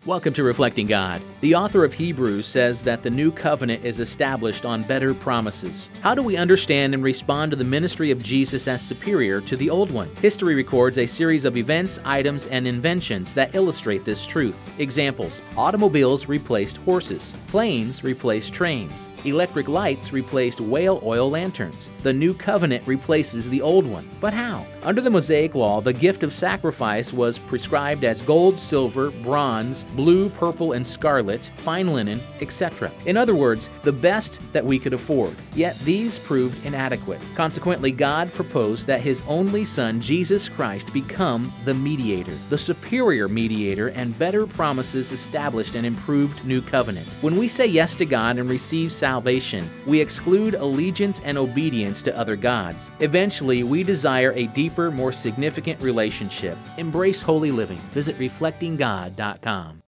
Welcome to Reflecting God. The author of Hebrews says that the new covenant is established on better promises. How do we understand and respond to the ministry of Jesus as superior to the old one? History records a series of events, items, and inventions that illustrate this truth. Examples: automobiles replaced horses, planes replaced trains, electric lights replaced whale oil lanterns. The new covenant replaces the old one. But how? Under the Mosaic law, the gift of sacrifice was prescribed as gold, silver, bronze, blue, purple, and scarlet, fine linen, etc. In other words, the best that we could afford. Yet these proved inadequate. Consequently, God proposed that His only Son, Jesus Christ, become the mediator, the superior mediator, and better promises established an improved new covenant. When we say yes to God and receive salvation, we exclude allegiance and obedience to other gods. Eventually, we desire a deeper, more significant relationship. Embrace holy living. Visit reflectinggod.com.